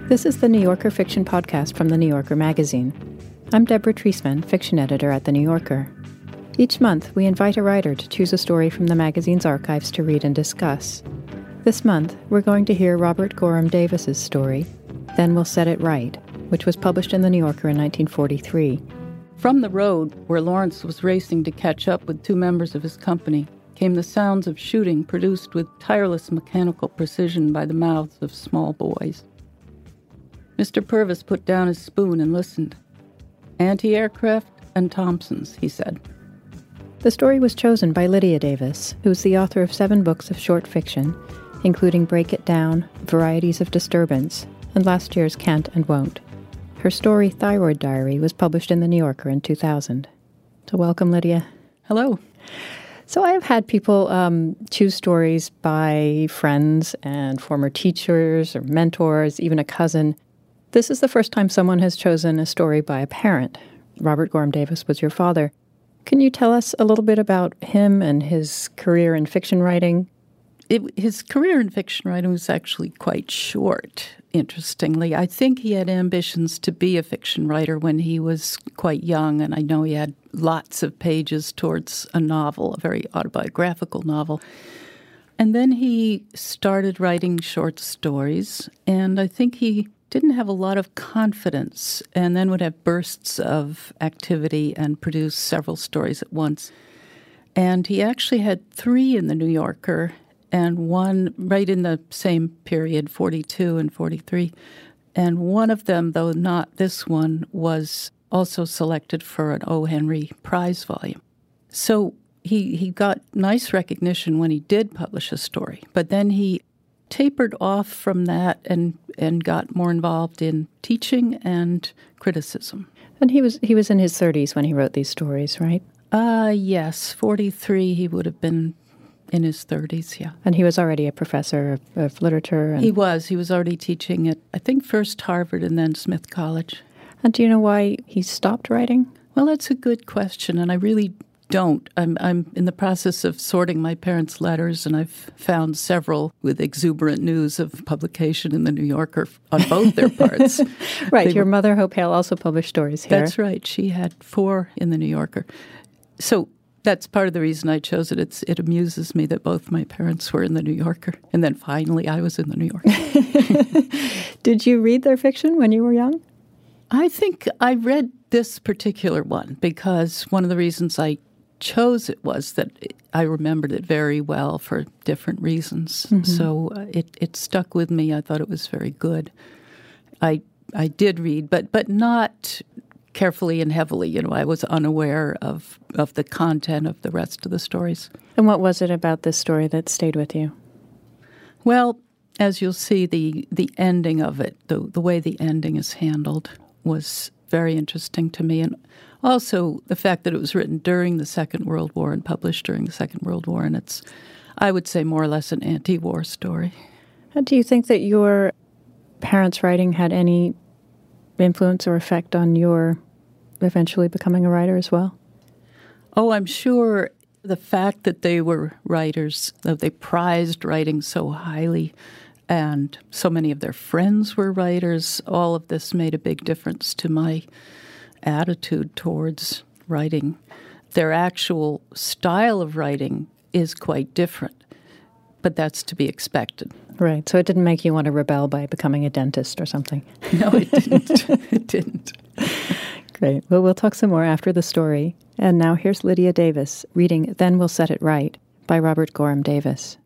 This is the New Yorker Fiction Podcast from The New Yorker magazine. I'm Deborah Treisman, fiction editor at The New Yorker. Each month, we invite a writer to choose a story from the magazine's archives to read and discuss. This month, we're going to hear Robert Gorham Davis's story, Then We'll Set It Right, which was published in The New Yorker in 1943. From the road, where Lawrence was racing to catch up with two members of his company, came the sounds of shooting produced with tireless mechanical precision by the mouths of small boys. Mr. Purvis put down his spoon and listened. Anti-aircraft and Thompsons, he said. The story was chosen by Lydia Davis, who's the author of 7 books of short fiction, including Break It Down, Varieties of Disturbance, and last year's Can't and Won't. Her story, Thyroid Diary, was published in The New Yorker in 2000. So welcome, Lydia. Hello. So I have had people choose stories by friends and former teachers or mentors, even a cousin. This is the first time someone has chosen a story by a parent. Robert Gorham Davis was your father. Can you tell us a little bit about him and his career in fiction writing? His career in fiction writing was actually quite short, interestingly. I think he had ambitions to be a fiction writer when he was quite young, and I know he had lots of pages towards a novel, a very autobiographical novel. And then he started writing short stories, and I think he didn't have a lot of confidence and then would have bursts of activity and produce several stories at once. And he actually had 3 in The New Yorker and one right in the same period, 42 and 43. And one of them, though not this one, was also selected for an O. Henry Prize volume. So he got nice recognition when he did publish a story, but then he tapered off from that and got more involved in teaching and criticism. And he was in his 30s when he wrote these stories, right? Yes, 43 he would have been in his 30s, yeah. And he was already a professor of literature? And He was already teaching at, I think, first Harvard and then Smith College. And do you know why he stopped writing? Well, that's a good question, and I really don't. I'm in the process of sorting my parents' letters, and I've found several with exuberant news of publication in The New Yorker on both their parts. Right. Your mother, Hope Hale, also published stories here. That's right. She had 4 in The New Yorker. So that's part of the reason I chose it. It amuses me that both my parents were in The New Yorker, and then finally I was in The New Yorker. Did you read their fiction when you were young? I think I read this particular one because one of the reasons I chose it was that I remembered it very well for different reasons. Mm-hmm. So it stuck with me. I thought it was very good. I did read, but not carefully and heavily. You know, I was unaware of the content of the rest of the stories. And what was it about this story that stayed with you? Well, as you'll see, the ending of it, the way the ending is handled was very interesting to me. And also the fact that it was written during the Second World War and published during the Second World War. And it's, I would say, more or less an anti-war story. And do you think that your parents' writing had any influence or effect on your eventually becoming a writer as well? Oh, I'm sure the fact that they were writers, that they prized writing so highly, and so many of their friends were writers, all of this made a big difference to my attitude towards writing. Their actual style of writing is quite different, but that's to be expected. Right. So it didn't make you want to rebel by becoming a dentist or something? No, it didn't. It didn't. Great. Well, we'll talk some more after the story. And now here's Lydia Davis reading Then We'll Set It Right by Robert Gorham Davis.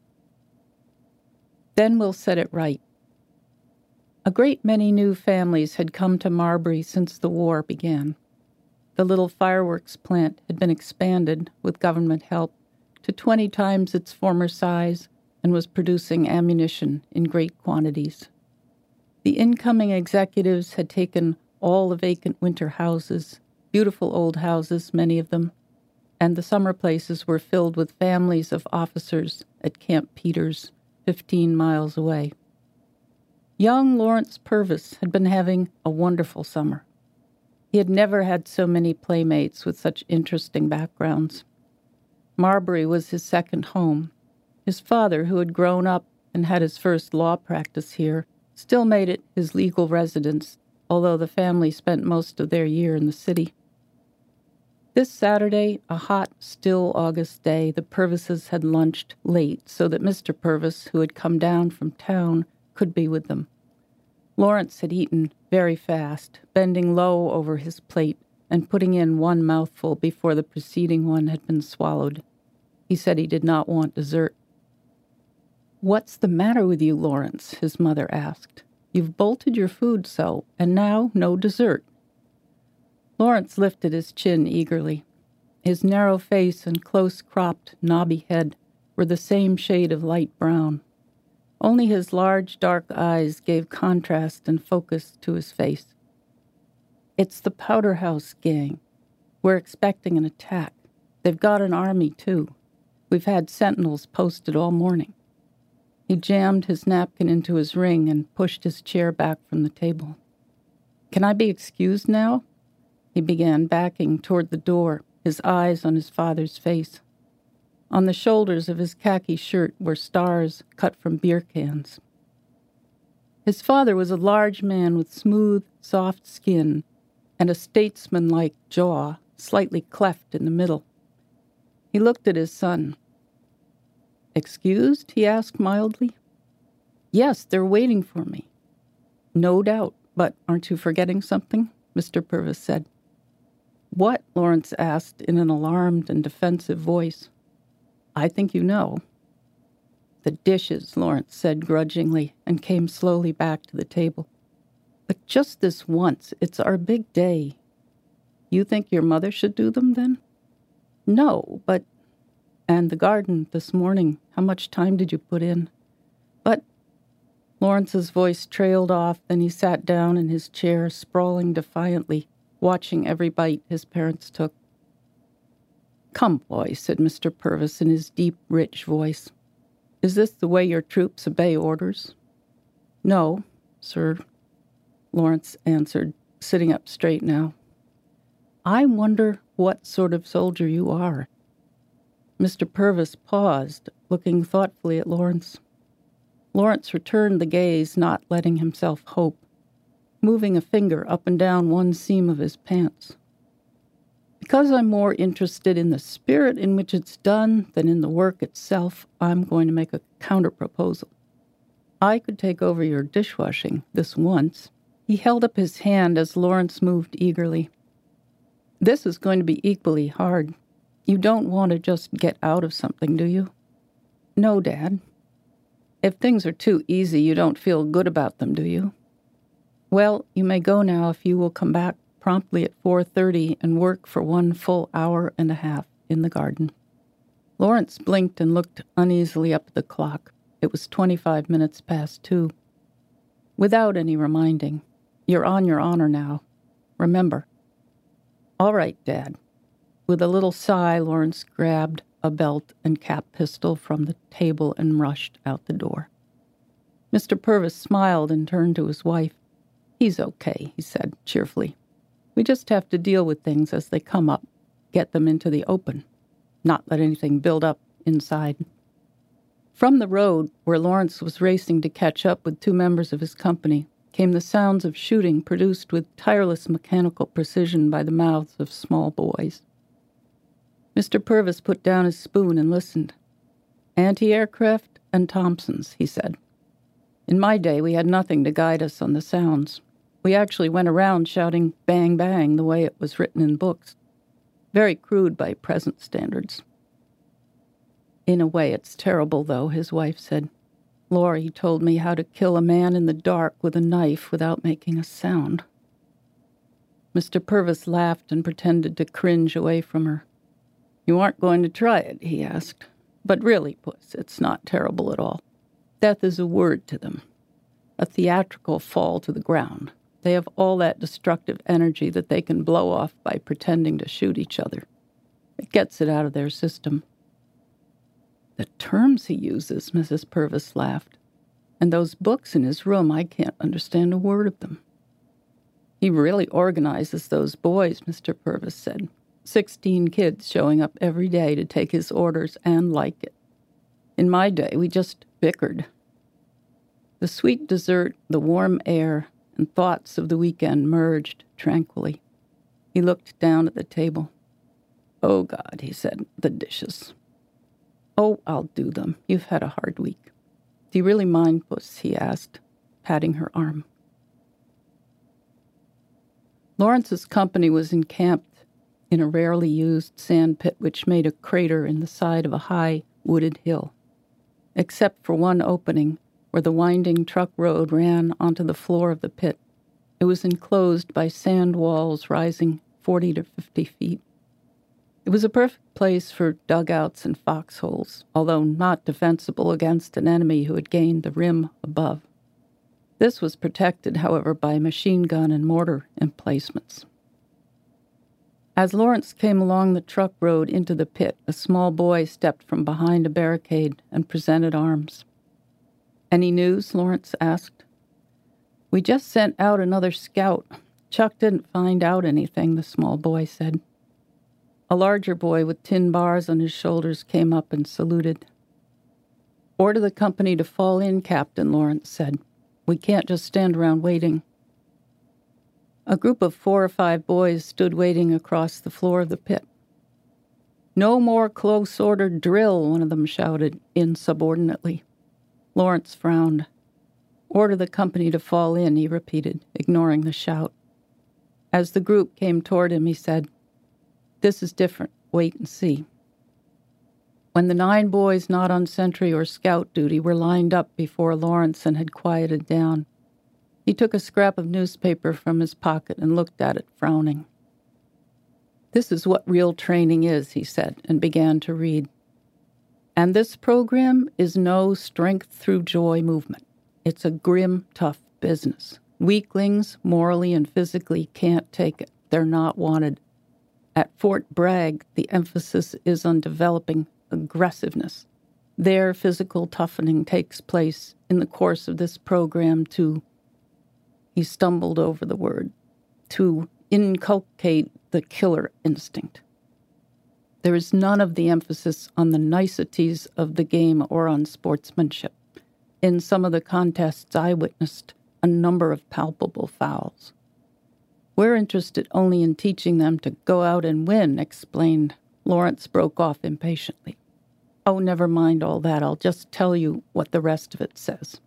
Then We'll Set It Right. A great many new families had come to Marbury since the war began. The little fireworks plant had been expanded, with government help, to 20 times its former size and was producing ammunition in great quantities. The incoming executives had taken all the vacant winter houses, beautiful old houses, many of them, and the summer places were filled with families of officers at Camp Peters, 15 miles away. Young Lawrence Purvis had been having a wonderful summer. He had never had so many playmates with such interesting backgrounds. Marbury was his second home. His father, who had grown up and had his first law practice here, still made it his legal residence, although the family spent most of their year in the city. This Saturday, a hot, still August day, the Purvises had lunched late so that Mr. Purvis, who had come down from town, could be with them. Lawrence had eaten very fast, bending low over his plate and putting in one mouthful before the preceding one had been swallowed. He said he did not want dessert. "What's the matter with you, Lawrence?" his mother asked. "You've bolted your food so, and now no dessert." Lawrence lifted his chin eagerly. His narrow face and close-cropped, knobby head were the same shade of light brown. Only his large, dark eyes gave contrast and focus to his face. "It's the Powder House gang. We're expecting an attack. They've got an army, too. We've had sentinels posted all morning." He jammed his napkin into his ring and pushed his chair back from the table. "Can I be excused now?" He began backing toward the door, his eyes on his father's face. On the shoulders of his khaki shirt were stars cut from beer cans. His father was a large man with smooth, soft skin and a statesman-like jaw, slightly cleft in the middle. He looked at his son. "Excused?" he asked mildly. "Yes, they're waiting for me." "No doubt, but aren't you forgetting something?" Mr. Purvis said. "What?" Lawrence asked in an alarmed and defensive voice. "I think you know." "The dishes," Lawrence said grudgingly, and came slowly back to the table. "But just this once, it's our big day." "You think your mother should do them, then?" "No, but—" "And the garden this morning, how much time did you put in?" "But—" Lawrence's voice trailed off, then he sat down in his chair, sprawling defiantly, watching every bite his parents took. "Come, boy," said Mr. Purvis in his deep, rich voice. "Is this the way your troops obey orders?" "No, sir," Lawrence answered, sitting up straight now. "I wonder what sort of soldier you are." Mr. Purvis paused, looking thoughtfully at Lawrence. Lawrence returned the gaze, not letting himself hope, moving a finger up and down one seam of his pants. "Because I'm more interested in the spirit in which it's done than in the work itself, I'm going to make a counter-proposal. I could take over your dishwashing this once." He held up his hand as Lawrence moved eagerly. "This is going to be equally hard. You don't want to just get out of something, do you?" "No, Dad." "If things are too easy, you don't feel good about them, do you?" "Well, you may go now if you will come back promptly at 4:30 and work for 1 full hour and a half in the garden." Lawrence blinked and looked uneasily up at the clock. It was 25 minutes past 2. "Without any reminding. You're on your honor now. Remember." "All right, Dad." With a little sigh, Lawrence grabbed a belt and cap pistol from the table and rushed out the door. Mr. Purvis smiled and turned to his wife. "He's okay," he said cheerfully. "We just have to deal with things as they come up, get them into the open, not let anything build up inside." From the road, where Lawrence was racing to catch up with 2 members of his company, came the sounds of shooting produced with tireless mechanical precision by the mouths of small boys. Mr. Purvis put down his spoon and listened. "Anti-aircraft and Thompsons," he said. "In my day, we had nothing to guide us on the sounds. We actually went around shouting bang, bang the way it was written in books. Very crude by present standards." "In a way, it's terrible, though," his wife said. "Laurie told me how to kill a man in the dark with a knife without making a sound." Mr. Purvis laughed and pretended to cringe away from her. "You aren't going to try it?" he asked. "But really, Puss, it's not terrible at all. Death is a word to them, a theatrical fall to the ground. They have all that destructive energy that they can blow off by pretending to shoot each other. It gets it out of their system." "The terms he uses," Mrs. Purvis laughed. "And those books in his room, I can't understand a word of them." "He really organizes those boys," Mr. Purvis said. 16 kids showing up every day to take his orders and like it. In my day, we just bickered." The sweet dessert, the warm air, and thoughts of the weekend merged tranquilly. He looked down at the table. "Oh, God," he said, "the dishes." "Oh, I'll do them. You've had a hard week." "Do you really mind, Puss?" he asked, patting her arm. Lawrence's company was encamped in a rarely used sand pit which made a crater in the side of a high, wooded hill. Except for one opening, where the winding truck road ran onto the floor of the pit, it was enclosed by sand walls rising 40 to 50 feet. It was a perfect place for dugouts and foxholes, although not defensible against an enemy who had gained the rim above. This was protected, however, by machine gun and mortar emplacements. As Lawrence came along the truck road into the pit, a small boy stepped from behind a barricade and presented arms. "Any news?" Lawrence asked. "We just sent out another scout. Chuck didn't find out anything," the small boy said. A larger boy with tin bars on his shoulders came up and saluted. "Order the company to fall in, Captain," Lawrence said. "We can't just stand around waiting." A group of 4 or 5 boys stood waiting across the floor of the pit. "No more close-ordered drill," one of them shouted insubordinately. Lawrence frowned. "Order the company to fall in," he repeated, ignoring the shout. As the group came toward him, he said, "This is different. Wait and see." When the 9 boys not on sentry or scout duty were lined up before Lawrence and had quieted down, he took a scrap of newspaper from his pocket and looked at it, frowning. "This is what real training is," he said, and began to read. "And this program is no strength through joy movement. It's a grim, tough business. Weaklings, morally and physically, can't take it. They're not wanted. At Fort Bragg, the emphasis is on developing aggressiveness. Their physical toughening takes place in the course of this program to," he stumbled over the word, "to inculcate the killer instinct. There is none of the emphasis on the niceties of the game or on sportsmanship. In some of the contests I witnessed, a number of palpable fouls. We're interested only in teaching them to go out and win," explained. Lawrence broke off impatiently. "Oh, never mind all that. I'll just tell you what the rest of it says."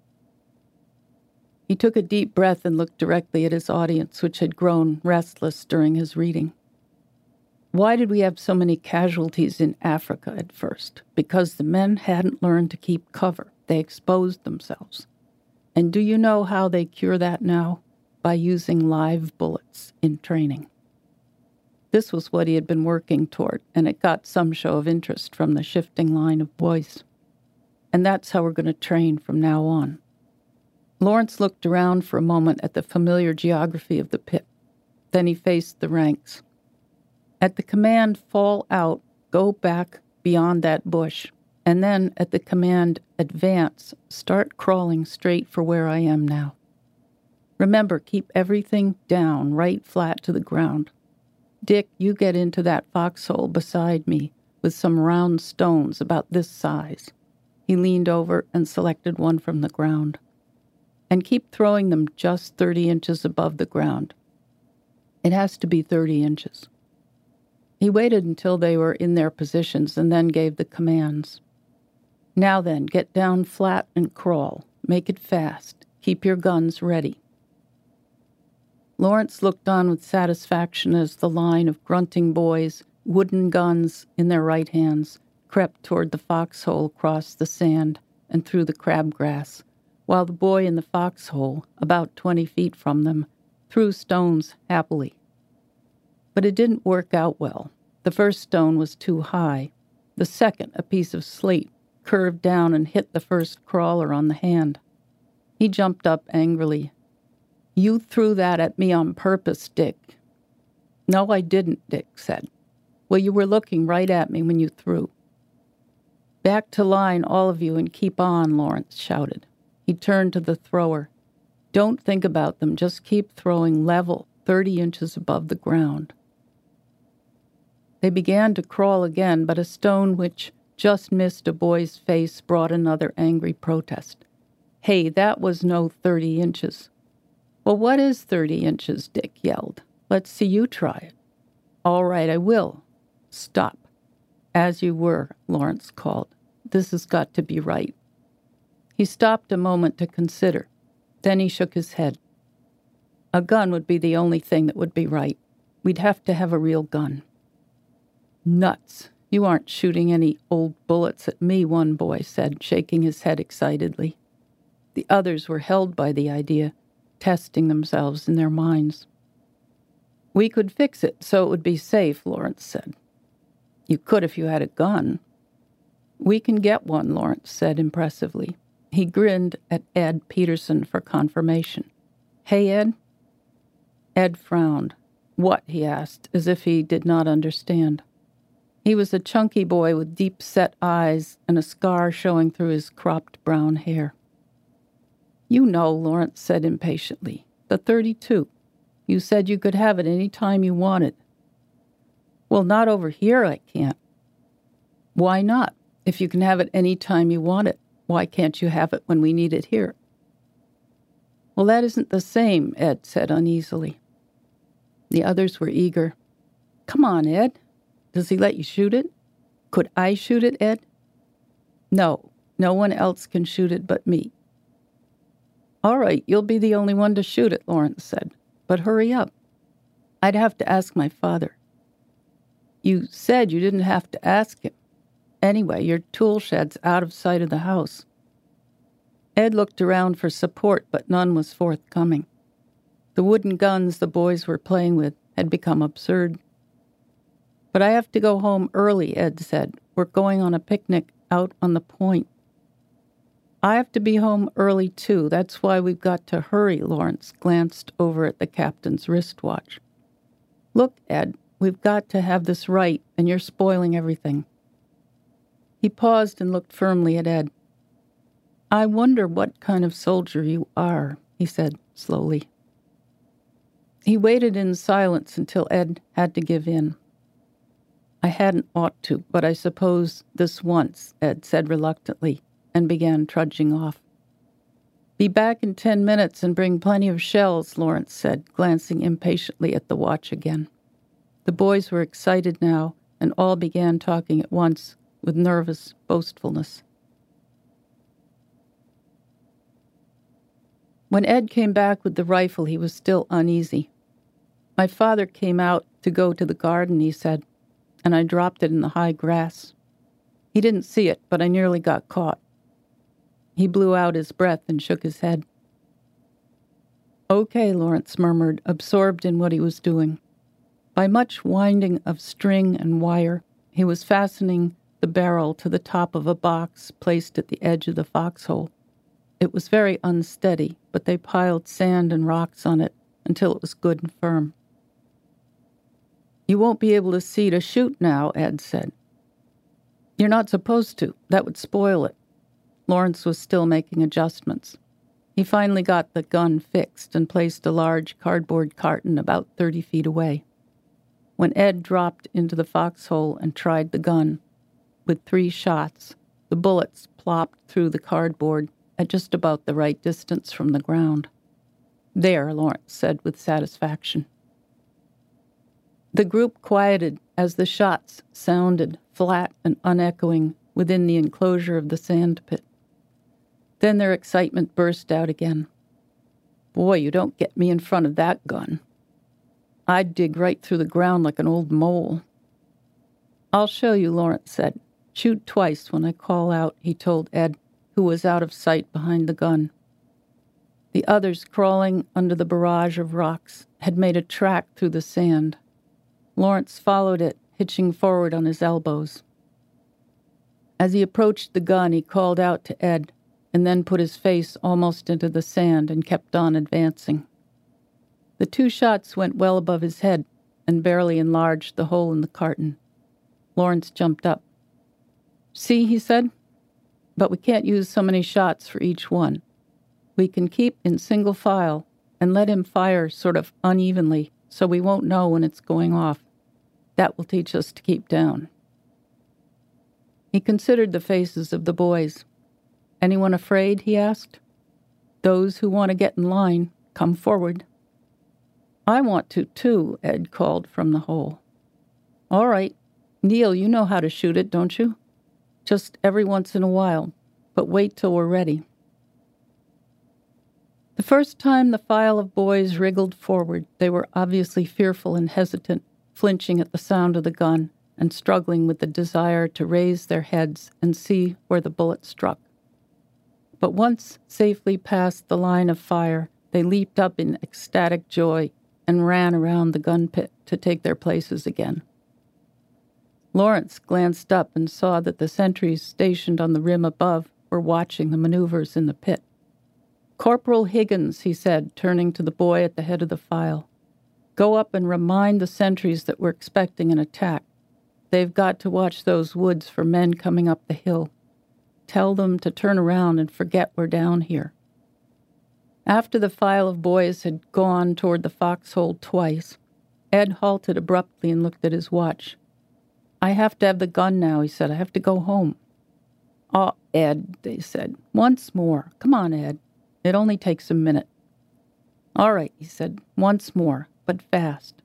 He took a deep breath and looked directly at his audience, which had grown restless during his reading. "Why did we have so many casualties in Africa at first? Because the men hadn't learned to keep cover. They exposed themselves. And do you know how they cure that now? By using live bullets in training." This was what he had been working toward, and it got some show of interest from the shifting line of boys. "And that's how we're going to train from now on." Lawrence looked around for a moment at the familiar geography of the pit. Then he faced the ranks. "At the command, 'Fall out,' go back beyond that bush. And then, at the command, 'Advance,' start crawling straight for where I am now. Remember, keep everything down, right flat to the ground. Dick, you get into that foxhole beside me with some round stones about this size." He leaned over and selected one from the ground. "And keep throwing them just 30 inches above the ground. It has to be 30 inches. He waited until they were in their positions and then gave the commands. "Now then, get down flat and crawl. Make it fast. Keep your guns ready." Lawrence looked on with satisfaction as the line of grunting boys, wooden guns in their right hands, crept toward the foxhole across the sand and through the crabgrass, while the boy in the foxhole, about 20 feet from them, threw stones happily. But it didn't work out well. The first stone was too high. The second, a piece of slate, curved down and hit the first crawler on the hand. He jumped up angrily. "You threw that at me on purpose, Dick." "No, I didn't," Dick said. "Well, you were looking right at me when you threw." "Back to line, all of you, and keep on," Lawrence shouted. He turned to the thrower. "Don't think about them. Just keep throwing level, 30 inches above the ground." They began to crawl again, but a stone which just missed a boy's face brought another angry protest. Hey, that was no 30 inches. Well, what is 30 inches? Dick yelled. Let's see you try it. All right, I will. Stop. As you were, Lawrence called. This has got to be right. He stopped a moment to consider. Then he shook his head. A gun would be the only thing that would be right. We'd have to have a real gun. Nuts. You aren't shooting any old bullets at me, one boy said, shaking his head excitedly. The others were held by the idea, testing themselves in their minds. We could fix it so it would be safe, Lawrence said. You could if you had a gun. We can get one, Lawrence said impressively. He grinned at Ed Peterson for confirmation. Hey, Ed? Ed frowned. What? He asked, as if he did not understand. He was a chunky boy with deep-set eyes and a scar showing through his cropped brown hair. You know, Lawrence said impatiently. The 32. You said you could have it any time you wanted. Well, not over here, I can't. Why not? If you can have it any time you want it, why can't you have it when we need it here? Well, that isn't the same, Ed said uneasily. The others were eager. Come on, Ed. Does he let you shoot it? Could I shoot it, Ed? No, no one else can shoot it but me. All right, you'll be the only one to shoot it, Lawrence said. But hurry up. I'd have to ask my father. You said you didn't have to ask him. Anyway, your tool shed's out of sight of the house. Ed looked around for support, but none was forthcoming. The wooden guns the boys were playing with had become absurd. But I have to go home early, Ed said. We're going on a picnic out on the point. I have to be home early, too. That's why we've got to hurry, Lawrence glanced over at the captain's wristwatch. Look, Ed, we've got to have this right, and you're spoiling everything. He paused and looked firmly at Ed. I wonder what kind of soldier you are, he said slowly. He waited in silence until Ed had to give in. I hadn't ought to, but I suppose this once, Ed said reluctantly, and began trudging off. Be back in 10 minutes and bring plenty of shells, Lawrence said, glancing impatiently at the watch again. The boys were excited now, and all began talking at once, with nervous boastfulness. When Ed came back with the rifle, he was still uneasy. My father came out to go to the garden, he said, and I dropped it in the high grass. He didn't see it, but I nearly got caught. He blew out his breath and shook his head. Okay, Lawrence murmured, absorbed in what he was doing. By much winding of string and wire, he was fastening the barrel to the top of a box placed at the edge of the foxhole. It was very unsteady, but they piled sand and rocks on it until it was good and firm. You won't be able to see to shoot now, Ed said. You're not supposed to. That would spoil it. Lawrence was still making adjustments. He finally got the gun fixed and placed a large cardboard carton about 30 feet away. When Ed dropped into the foxhole and tried the gun, with 3 shots, the bullets plopped through the cardboard at just about the right distance from the ground. There, Lawrence said with satisfaction. The group quieted as the shots sounded flat and unechoing within the enclosure of the sand pit. Then their excitement burst out again. Boy, you don't get me in front of that gun. I'd dig right through the ground like an old mole. I'll show you, Lawrence said. Shoot twice when I call out, he told Ed, who was out of sight behind the gun. The others, crawling under the barrage of rocks, had made a track through the sand. Lawrence followed it, hitching forward on his elbows. As he approached the gun, he called out to Ed, and then put his face almost into the sand and kept on advancing. The 2 shots went well above his head and barely enlarged the hole in the carton. Lawrence jumped up. See, he said, but we can't use so many shots for each one. We can keep in single file and let him fire sort of unevenly so we won't know when it's going off. That will teach us to keep down. He considered the faces of the boys. Anyone afraid, he asked. Those who want to get in line, come forward. I want to, too, Ed called from the hole. All right. Neil, you know how to shoot it, don't you? Just every once in a while, but wait till we're ready. The first time the file of boys wriggled forward, they were obviously fearful and hesitant, flinching at the sound of the gun and struggling with the desire to raise their heads and see where the bullet struck. But once safely past the line of fire, they leaped up in ecstatic joy and ran around the gun pit to take their places again. Lawrence glanced up and saw that the sentries stationed on the rim above were watching the maneuvers in the pit. Corporal Higgins, he said, turning to the boy at the head of the file, go up and remind the sentries that we're expecting an attack. They've got to watch those woods for men coming up the hill. Tell them to turn around and forget we're down here. After the file of boys had gone toward the foxhole twice, Ed halted abruptly and looked at his watch. I have to have the gun now, he said. I have to go home. Oh, Ed, they said. Once more. Come on, Ed. It only takes a minute. All right, he said. Once more, but fast.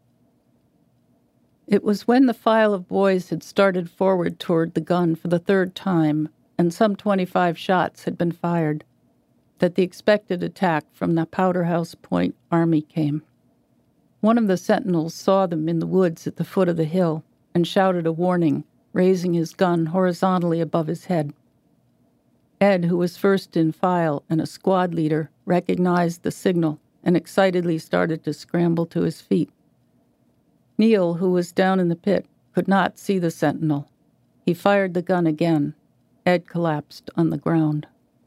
It was when the file of boys had started forward toward the gun for the third time, and some 25 shots had been fired, that the expected attack from the Powder House Point Army came. One of the sentinels saw them in the woods at the foot of the hill and shouted a warning, raising his gun horizontally above his head. Ed, who was first in file and a squad leader, recognized the signal and excitedly started to scramble to his feet. Neil, who was down in the pit, could not see the sentinel. He fired the gun again. Ed collapsed on the ground.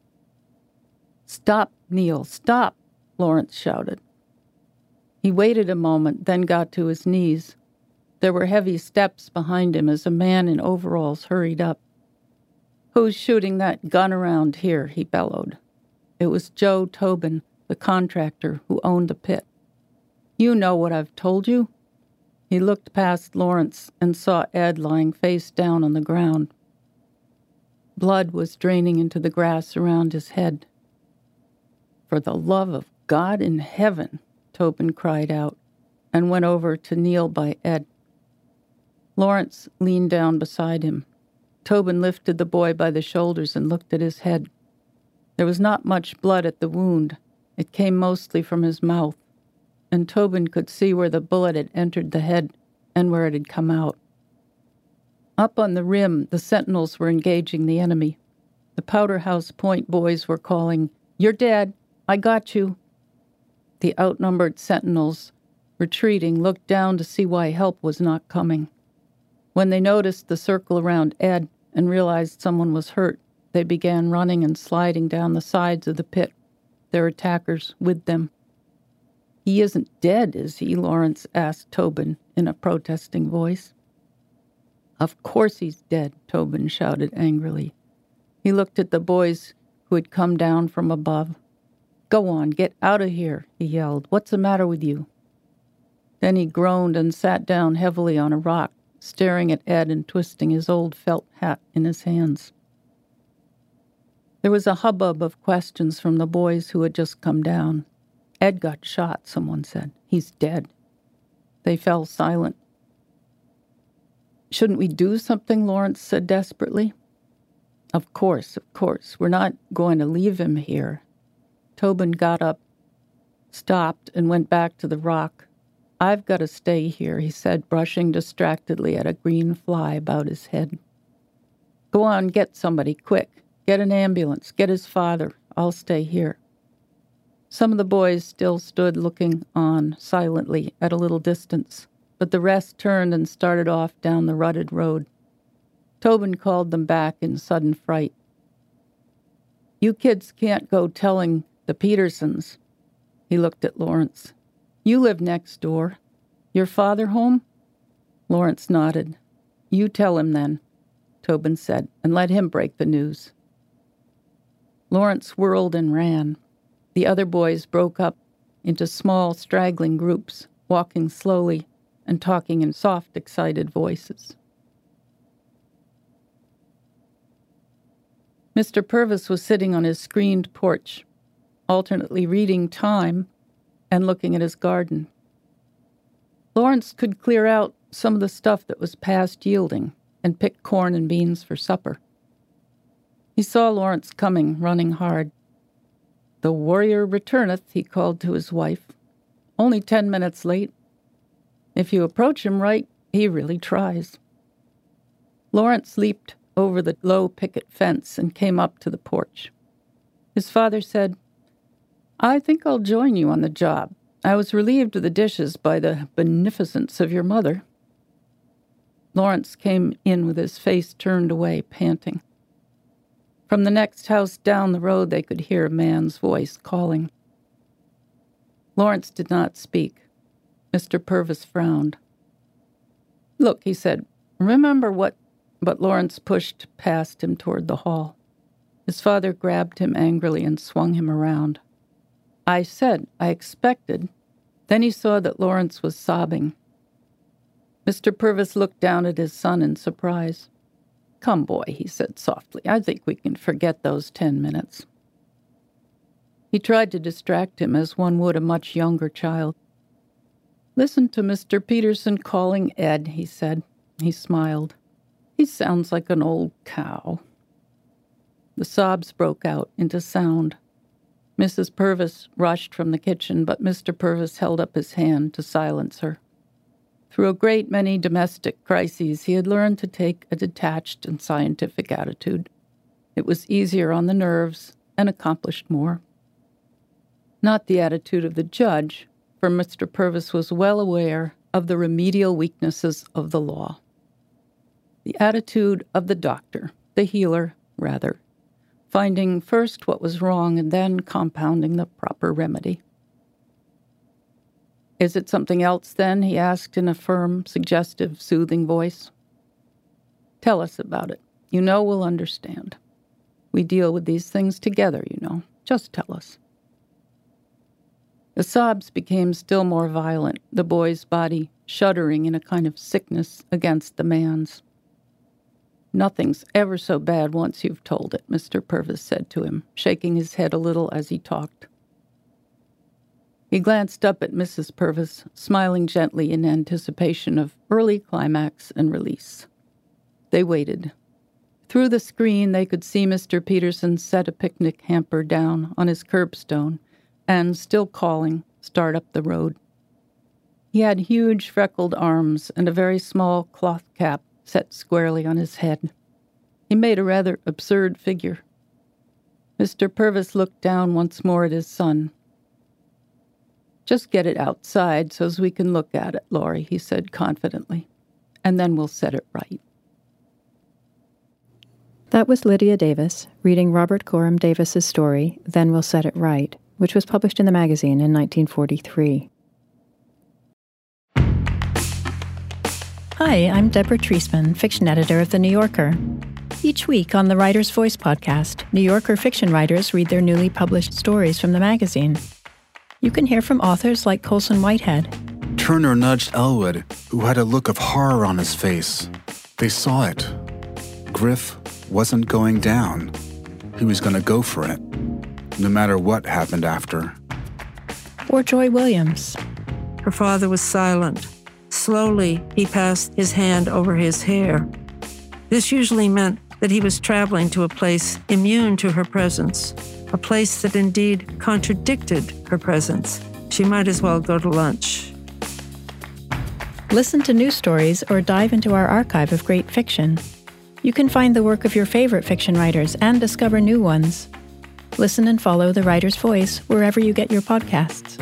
Stop, Neil, stop, Lawrence shouted. He waited a moment, then got to his knees. There were heavy steps behind him as a man in overalls hurried up. Who's shooting that gun around here? He bellowed. It was Joe Tobin, the contractor who owned the pit. You know what I've told you? He looked past Lawrence and saw Ed lying face down on the ground. Blood was draining into the grass around his head. For the love of God in heaven, Tobin cried out and went over to kneel by Ed. Lawrence leaned down beside him. Tobin lifted the boy by the shoulders and looked at his head. There was not much blood at the wound. It came mostly from his mouth, and Tobin could see where the bullet had entered the head and where it had come out. Up on the rim, the sentinels were engaging the enemy. The Powder House Point boys were calling, "You're dead. I got you." The outnumbered sentinels, retreating, looked down to see why help was not coming. When they noticed the circle around Ed and realized someone was hurt, they began running and sliding down the sides of the pit, their attackers with them. He isn't dead, is he? Lawrence asked Tobin in a protesting voice. Of course he's dead, Tobin shouted angrily. He looked at the boys who had come down from above. Go on, get out of here, he yelled. What's the matter with you? Then he groaned and sat down heavily on a rock, staring at Ed and twisting his old felt hat in his hands. There was a hubbub of questions from the boys who had just come down. Ed got shot, someone said. He's dead. They fell silent. Shouldn't we do something? Lawrence said desperately. Of course. We're not going to leave him here. Tobin got up, stopped, and went back to the rock. I've got to stay here, he said, brushing distractedly at a green fly about his head. Go on, get somebody, quick. Get an ambulance. Get his father. I'll stay here. Some of the boys still stood looking on silently at a little distance, but the rest turned and started off down the rutted road. Tobin called them back in sudden fright. You kids can't go telling the Petersons. He looked at Lawrence. You live next door. Your father home? Lawrence nodded. You tell him then, Tobin said, and let him break the news. Lawrence whirled and ran. The other boys broke up into small, straggling groups, walking slowly and talking in soft, excited voices. Mr. Purvis was sitting on his screened porch. alternately reading Time and looking at his garden. Lawrence could clear out some of the stuff that was past yielding and pick corn and beans for supper. He saw Lawrence coming, running hard. "The warrior returneth," he called to his wife. "Only 10 minutes late. If you approach him right, he really tries." Lawrence leaped over the low picket fence and came up to the porch. His father said, "I think I'll join you on the job. I was relieved of the dishes by the beneficence of your mother." Lawrence came in with his face turned away, panting. From the next house down the road, they could hear a man's voice calling. Lawrence did not speak. Mr. Purvis frowned. "Look," he said, "remember what—" But Lawrence pushed past him toward the hall. His father grabbed him angrily and swung him around. "I said I expected." Then he saw that Lawrence was sobbing. Mr. Purvis looked down at his son in surprise. "Come, boy," he said softly. "I think we can forget those 10 minutes." He tried to distract him as one would a much younger child. "Listen to Mr. Peterson calling Ed," he said. He smiled. "He sounds like an old cow." The sobs broke out into sound. Mrs. Purvis rushed from the kitchen, but Mr. Purvis held up his hand to silence her. Through a great many domestic crises, he had learned to take a detached and scientific attitude. It was easier on the nerves and accomplished more. Not the attitude of the judge, for Mr. Purvis was well aware of the remedial weaknesses of the law. The attitude of the doctor, the healer, rather, finding first what was wrong and then compounding the proper remedy. "Is it something else, then?" he asked in a firm, suggestive, soothing voice. "Tell us about it. You know we'll understand. We deal with these things together, you know. Just tell us." The sobs became still more violent, the boy's body shuddering in a kind of sickness against the man's. "Nothing's ever so bad once you've told it," Mr. Purvis said to him, shaking his head a little as he talked. He glanced up at Mrs. Purvis, smiling gently in anticipation of early climax and release. They waited. Through the screen, they could see Mr. Peterson set a picnic hamper down on his curbstone and, still calling, start up the road. He had huge freckled arms and a very small cloth cap set squarely on his head. He made a rather absurd figure. Mr. Purvis looked down once more at his son. "Just get it outside so's we can look at it, Laurie," he said confidently, "and then we'll set it right." That was Lydia Davis reading Robert Gorham Davis's story, Then We'll Set It Right, which was published in the magazine in 1943. Hi, I'm Deborah Treisman, fiction editor of The New Yorker. Each week on the Writer's Voice podcast, New Yorker fiction writers read their newly published stories from the magazine. You can hear from authors like Colson Whitehead. Turner nudged Elwood, who had a look of horror on his face. They saw it. Griff wasn't going down. He was going to go for it, no matter what happened after. Or Joy Williams. Her father was silent. Slowly, he passed his hand over his hair. This usually meant that he was traveling to a place immune to her presence, a place that indeed contradicted her presence. She might as well go to lunch. Listen to new stories or dive into our archive of great fiction. You can find the work of your favorite fiction writers and discover new ones. Listen and follow The Writer's Voice wherever you get your podcasts.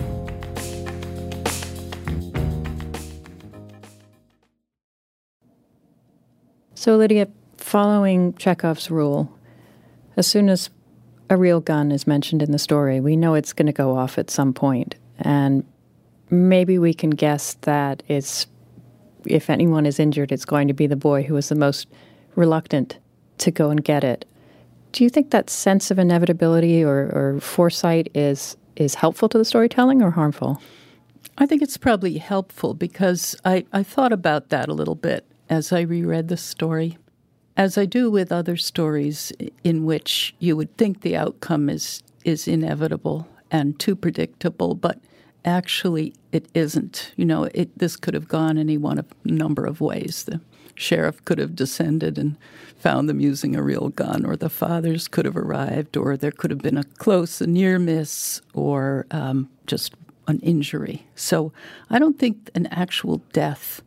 So, Lydia, following Chekhov's rule, as soon as a real gun is mentioned in the story, we know it's going to go off at some point. And maybe we can guess that if anyone is injured, it's going to be the boy who is the most reluctant to go and get it. Do you think that sense of inevitability or foresight is helpful to the storytelling or harmful? I think it's probably helpful because I thought about that a little bit as I reread the story, as I do with other stories in which you would think the outcome is inevitable. and too predictable, but actually it isn't. This could have gone any one of a number of ways. The sheriff could have descended and found them using a real gun, or the fathers could have arrived, or there could have been a near miss, or just an injury. So I don't think an actual death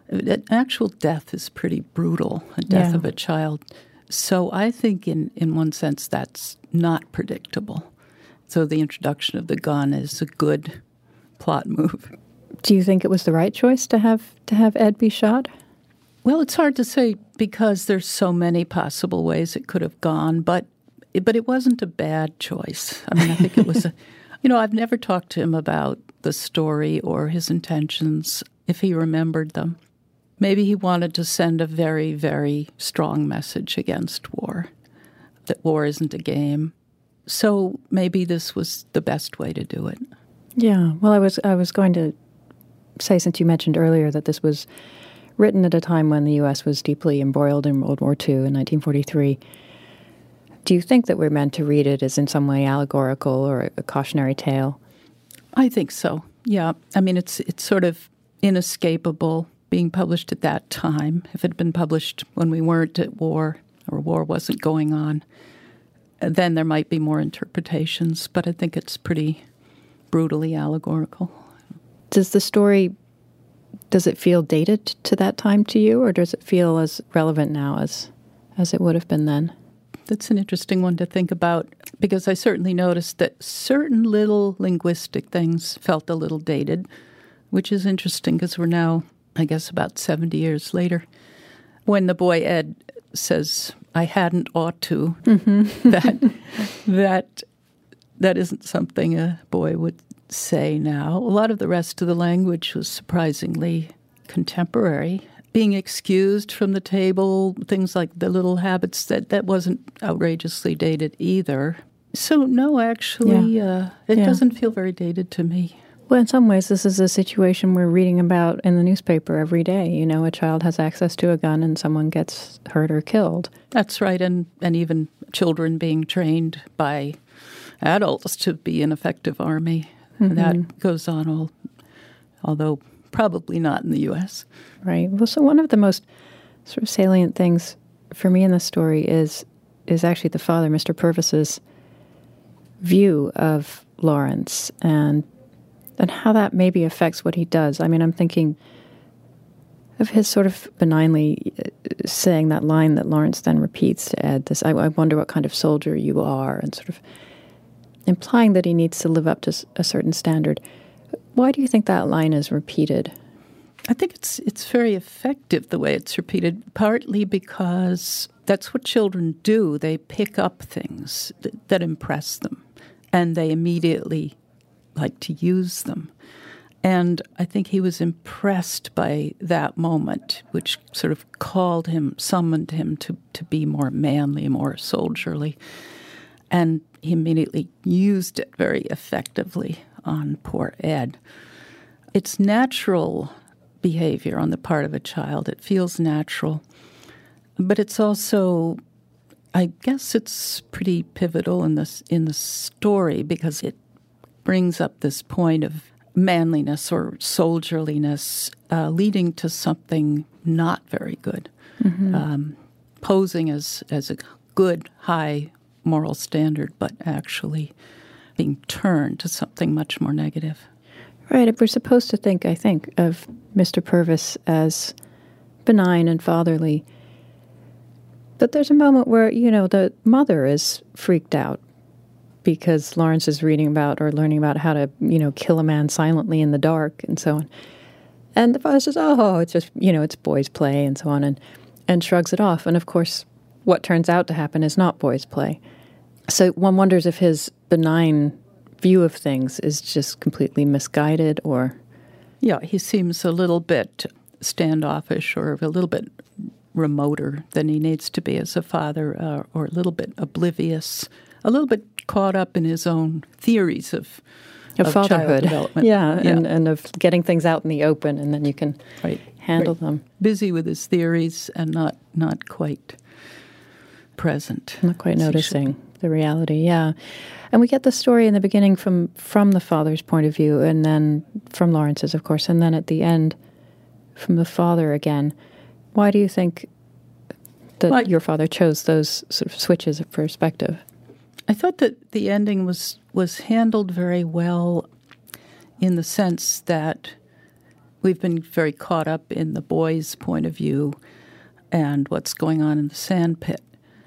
is pretty brutal, a death of a child. So I think in one sense that's not predictable. So the introduction of the gun is a good plot move. Do you think it was the right choice to have Ed be shot? Well, it's hard to say because there's so many possible ways it could have gone, but it wasn't a bad choice. I mean, I think it was I've never talked to him about the story or his intentions, if he remembered them. Maybe he wanted to send a very, very strong message against war, that war isn't a game. So maybe this was the best way to do it. Yeah. Well, I was going to say, since you mentioned earlier that this was written at a time when the U.S. was deeply embroiled in World War II in 1943, do you think that we're meant to read it as in some way allegorical or a cautionary tale? I think so, yeah. I mean, it's sort of inescapable being published at that time. If it had been published when we weren't at war or war wasn't going on, then there might be more interpretations, but I think it's pretty brutally allegorical. Does it feel dated to that time to you, or does it feel as relevant now as it would have been then? That's an interesting one to think about, because I certainly noticed that certain little linguistic things felt a little dated, which is interesting because we're now, I guess, about 70 years later. When the boy Ed says, "I hadn't ought to," that isn't something a boy would say now. A lot of the rest of the language was surprisingly contemporary. Being excused from the table, things like the little habits, that wasn't outrageously dated either. So no, actually, it doesn't feel very dated to me. Well, in some ways, this is a situation we're reading about in the newspaper every day. A child has access to a gun and someone gets hurt or killed. That's right, and even children being trained by adults to be an effective army. Mm-hmm. That goes on, although probably not in the U.S. Right. Well, so one of the most sort of salient things for me in this story is actually the father, Mr. Purvis's view of Lawrence and how that maybe affects what he does. I mean, I'm thinking of his sort of benignly saying that line that Lawrence then repeats to Ed, this, I wonder what kind of soldier you are, and sort of implying that he needs to live up to a certain standard. Why do you think that line is repeated? I think it's very effective the way it's repeated, partly because that's what children do. They pick up things that impress them, and they immediately like to use them. And I think he was impressed by that moment, which sort of summoned him to be more manly, more soldierly. And he immediately used it very effectively on poor Ed. It's natural behavior on the part of a child. It feels natural. But it's also, I guess it's pretty pivotal in the story because it brings up this point of manliness or soldierliness leading to something not very good, posing as a good, high moral standard, but actually being turned to something much more negative. Right. If we're supposed to think, I think, of Mr. Purvis as benign and fatherly, but there's a moment where, the mother is freaked out because Lawrence is reading about or learning about how to, kill a man silently in the dark and so on. And the father says, oh, it's just, it's boys' play and so on, and shrugs it off. And of course, what turns out to happen is not boys' play. So one wonders if his benign view of things is just completely misguided or... Yeah, he seems a little bit standoffish or a little bit remoter than he needs to be as a father, or a little bit oblivious, a little bit caught up in his own theories of fatherhood. Child development. Yeah, and of getting things out in the open, and then you can handle them. Busy with his theories and not quite present. Not quite noticing. the reality, yeah. And we get the story in the beginning from the father's point of view, and then from Lawrence's, of course, and then at the end from the father again. Why do you think that your father chose those sort of switches of perspective? I thought that the ending was handled very well in the sense that we've been very caught up in the boy's point of view and what's going on in the sandpit.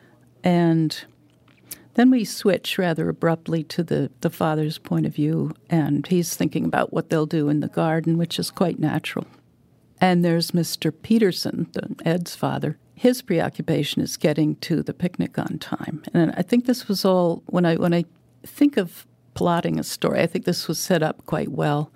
And then we switch rather abruptly to the father's point of view, and he's thinking about what they'll do in the garden, which is quite natural. And there's Mr. Peterson, Ed's father. His preoccupation is getting to the picnic on time. And I think this was all, when I think of plotting a story, I think this was set up quite well,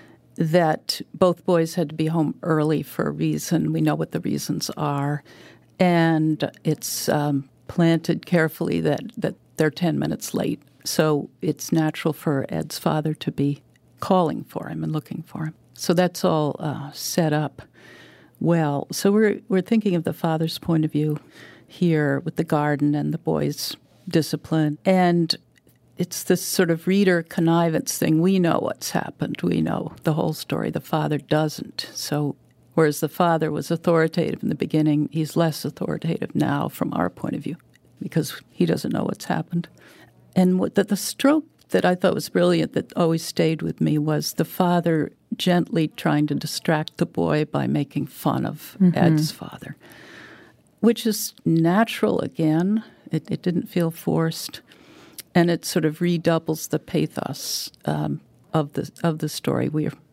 that both boys had to be home early for a reason. We know what the reasons are. And it's planted carefully that they're 10 minutes late. So it's natural for Ed's father to be calling for him and looking for him. So that's all set up well. So we're thinking of the father's point of view here with the garden and the boys' discipline. And it's this sort of reader connivance thing. We know what's happened. We know the whole story. The father doesn't. So whereas the father was authoritative in the beginning, he's less authoritative now from our point of view because he doesn't know what's happened. And the stroke that I thought was brilliant that always stayed with me was the father gently trying to distract the boy by making fun of Ed's father, which is natural again. It didn't feel forced. And it sort of redoubles the pathos of the story.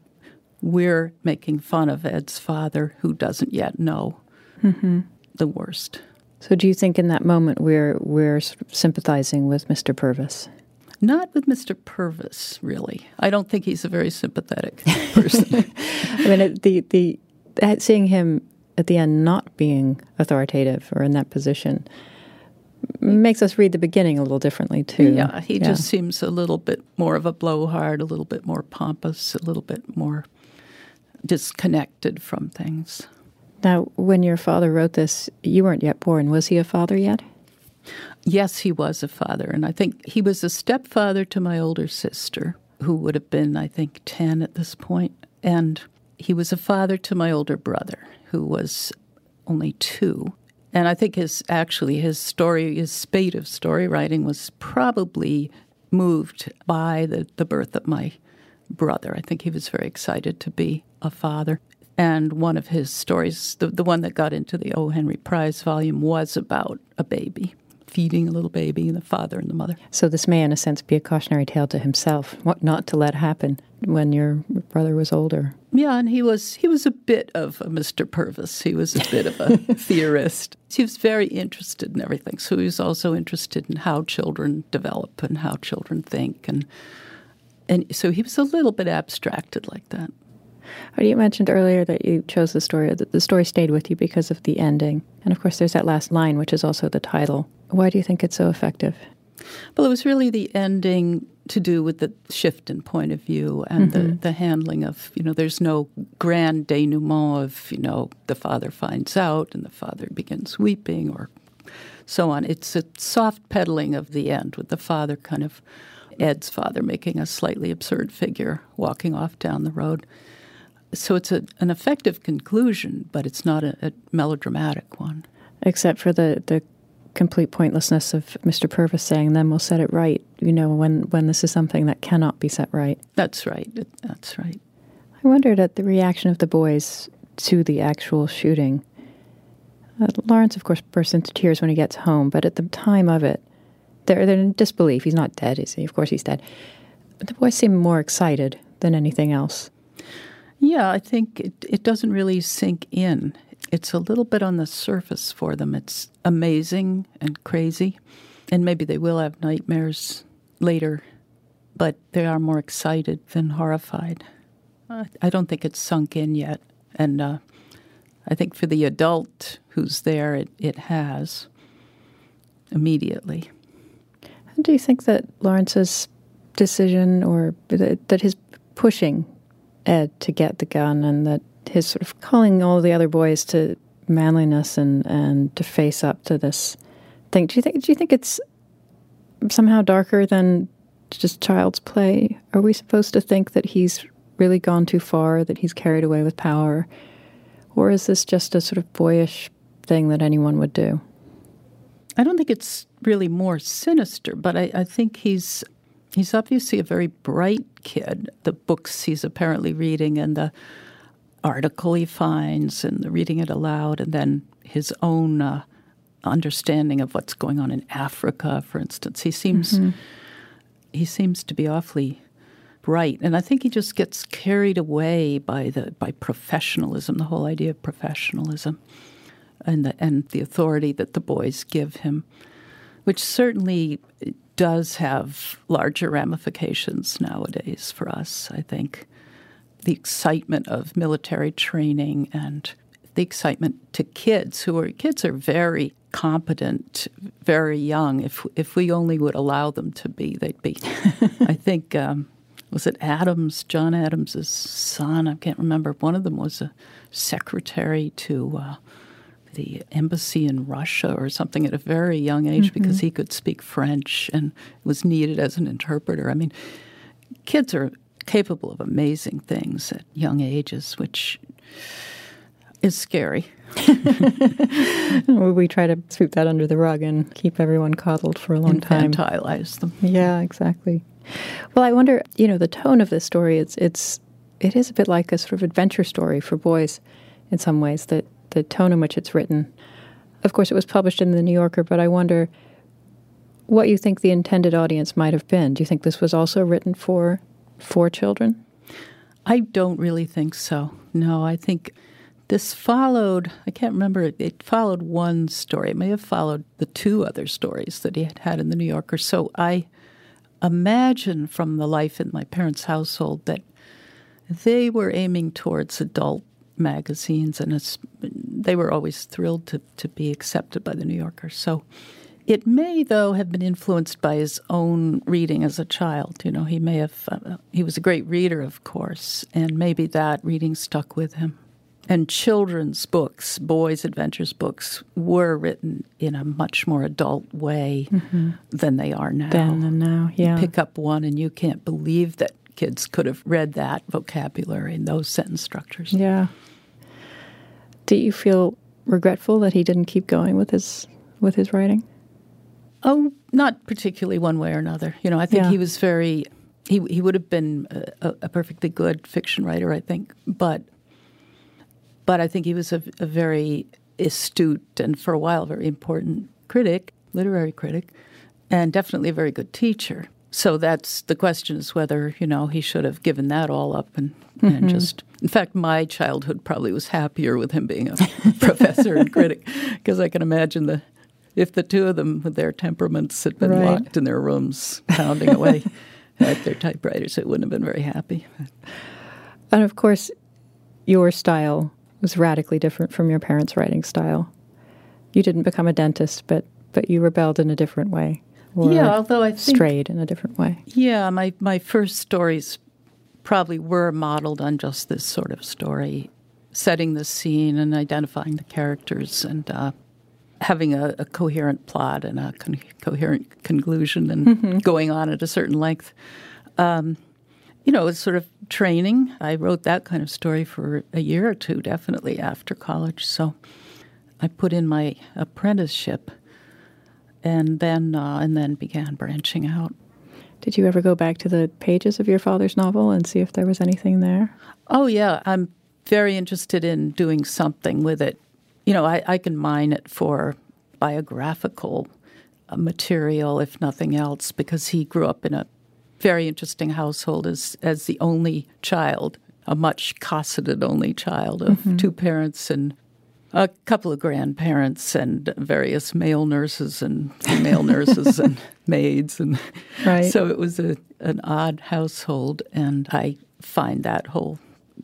We're making fun of Ed's father, who doesn't yet know the worst. So, do you think in that moment we're sort of sympathizing with Mr. Purvis? Not with Mr. Purvis, really. I don't think he's a very sympathetic person. I mean, seeing him at the end not being authoritative or in that position makes us read the beginning a little differently, too. Yeah, he just seems a little bit more of a blowhard, a little bit more pompous, a little bit more disconnected from things. Now, when your father wrote this, you weren't yet born. Was he a father yet? Yes, he was a father, and I think he was a stepfather to my older sister, who would have been, I think, 10 at this point. And he was a father to my older brother, who was only 2. And I think his spate of story writing was probably moved by the birth of my brother. I think he was very excited to be a father. And one of his stories, the one that got into the O. Henry Prize volume, was about a baby, feeding a little baby, the father and the mother. So this may, in a sense, be a cautionary tale to himself, what not to let happen when your brother was older. Yeah, and he was a bit of a Mr. Purvis. He was a bit of a theorist. He was very interested in everything. So he was also interested in how children develop and how children think. And so he was a little bit abstracted like that. You mentioned earlier that you chose the story, that the story stayed with you because of the ending. And of course, there's that last line, which is also the title. Why do you think it's so effective? Well, it was really the ending to do with the shift in point of view and the handling of, there's no grand denouement of, the father finds out and the father begins weeping or so on. It's a soft peddling of the end with the father kind of, Ed's father, making a slightly absurd figure walking off down the road. So it's an effective conclusion, but it's not a melodramatic one. Except for the complete pointlessness of Mr. Purvis saying, then we'll set it right, when this is something that cannot be set right. That's right. That's right. I wondered at the reaction of the boys to the actual shooting. Lawrence, of course, bursts into tears when he gets home, but at the time of it, they're in disbelief. He's not dead, is he? Of course he's dead. But the boys seem more excited than anything else. Yeah, I think it doesn't really sink in. It's a little bit on the surface for them. It's amazing and crazy, and maybe they will have nightmares later, but they are more excited than horrified. I don't think it's sunk in yet, and I think for the adult who's there, it has immediately. Do you think that Lawrence's decision, or that his pushing Ed to get the gun, and that his sort of calling all the other boys to manliness and to face up to this thing, do you think it's somehow darker than just child's play? Are we supposed to think that he's really gone too far, that he's carried away with power? Or is this just a sort of boyish thing that anyone would do? I don't think it's really more sinister, but I think he's obviously a very bright kid. The books he's apparently reading and the article he finds and the reading it aloud, and then his own understanding of what's going on in Africa, for instance. He seems to be awfully bright, and I think he just gets carried away by professionalism, the whole idea of professionalism, and the authority that the boys give him, which certainly does have larger ramifications nowadays for us, I think. The excitement of military training and the excitement to kids kids are very competent, very young. If we only would allow them to be, they'd be. I think, was it John Adams' son? I can't remember. One of them was a secretary to the embassy in Russia or something at a very young age because he could speak French and was needed as an interpreter. I mean, kids are capable of amazing things at young ages, which is scary. We try to sweep that under the rug and keep everyone coddled for a long time. Infantilize them. Yeah, exactly. Well, I wonder, the tone of this story, it is a bit like a sort of adventure story for boys in some ways, that the tone in which it's written. Of course, it was published in the New Yorker, but I wonder what you think the intended audience might have been. Do you think this was also written for children? I don't really think so. No, I think this followed, I can't remember, it followed one story. It may have followed the two other stories that he had in the New Yorker. So I imagine from the life in my parents' household that they were aiming towards adult magazines, and they were always thrilled to be accepted by the New Yorker. So it may, though, have been influenced by his own reading as a child. He may have, he was a great reader, of course, and maybe that reading stuck with him. And children's books, boys' adventures books, were written in a much more adult way than they are now. Then and now, yeah. You pick up one and you can't believe that kids could have read that vocabulary and those sentence structures. Yeah. Do you feel regretful that he didn't keep going with his writing? Oh, not particularly one way or another. I think he was very, he would have been a perfectly good fiction writer, I think. But I think he was a very astute and for a while very important critic, literary critic, and definitely a very good teacher. So that's the question is whether, he should have given that all up and just, in fact, my childhood probably was happier with him being a professor and critic, because I can imagine if the two of them with their temperaments had been locked in their rooms pounding away at their typewriters, it wouldn't have been very happy. And of course, your style was radically different from your parents' writing style. You didn't become a dentist, but you rebelled in a different way. Although I think strayed in a different way. Yeah, my first stories probably were modeled on just this sort of story, setting the scene and identifying the characters and having a coherent plot and a coherent conclusion and going on at a certain length. It's sort of training. I wrote that kind of story for a year or two, definitely, after college. So I put in my apprenticeship and then began branching out. Did you ever go back to the pages of your father's novel and see if there was anything there? Oh, yeah. I'm very interested in doing something with it. I can mine it for biographical material, if nothing else, because he grew up in a very interesting household as the only child, a much cosseted only child of two parents and a couple of grandparents and various male nurses and female nurses and maids. And so it was an odd household, and I find that whole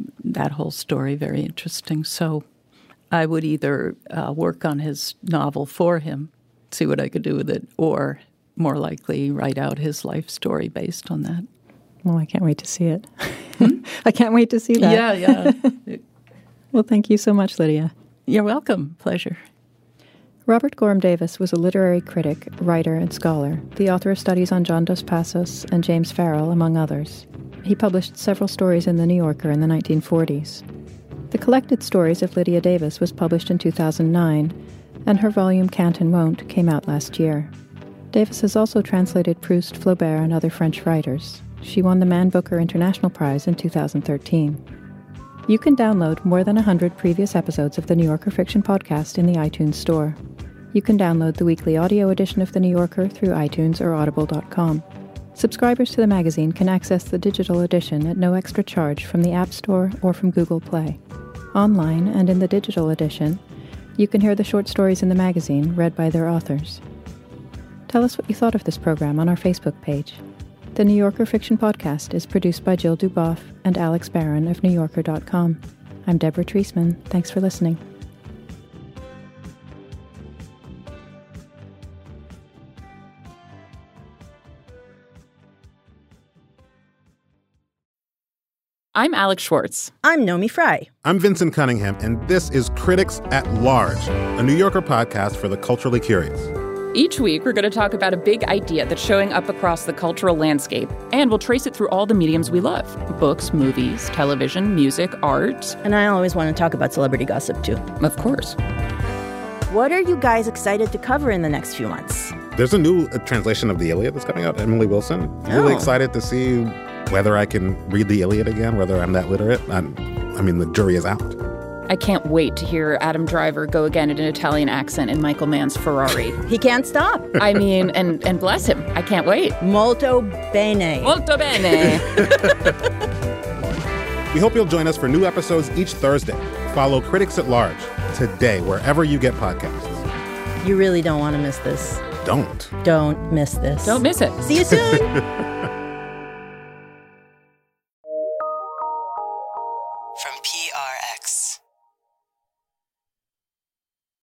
story very interesting. So I would either work on his novel for him, see what I could do with it, or more likely write out his life story based on that. Well, I can't wait to see it. I can't wait to see that. Yeah. Well, thank you so much, Lydia. You're welcome. Pleasure. Robert Gorham Davis was a literary critic, writer, and scholar, the author of studies on John Dos Passos and James Farrell, among others. He published several stories in The New Yorker in the 1940s. The Collected Stories of Lydia Davis was published in 2009, and her volume Can't and Won't came out last year. Davis has also translated Proust, Flaubert, and other French writers. She won the Man Booker International Prize in 2013. You can download more than 100 previous episodes of the New Yorker Fiction Podcast in the iTunes Store. You can download the weekly audio edition of The New Yorker through iTunes or audible.com. Subscribers to the magazine can access the digital edition at no extra charge from the App Store or from Google Play. Online and in the digital edition, you can hear the short stories in the magazine read by their authors. Tell us what you thought of this program on our Facebook page. The New Yorker Fiction Podcast is produced by Jill Duboff and Alex Barron of NewYorker.com. I'm Deborah Treisman. Thanks for listening. I'm Alex Schwartz. I'm Nomi Fry. I'm Vincent Cunningham, and this is Critics at Large, a New Yorker podcast for the culturally curious. Each week, we're going to talk about a big idea that's showing up across the cultural landscape, and we'll trace it through all the mediums we love: books, movies, television, music, art. And I always want to talk about celebrity gossip, too. Of course. What are you guys excited to cover in the next few months? There's a new translation of the Iliad that's coming out, Emily Wilson. Really excited to see whether I can read the Iliad again, whether I'm that literate. I mean, the jury is out. I can't wait to hear Adam Driver go again in an Italian accent in Michael Mann's Ferrari. He can't stop. I mean, and bless him. I can't wait. Molto bene. Molto bene. We hope you'll join us for new episodes each Thursday. Follow Critics at Large today, wherever you get podcasts. You really don't want to miss this. Don't miss this. Don't miss it. See you soon. From PRX.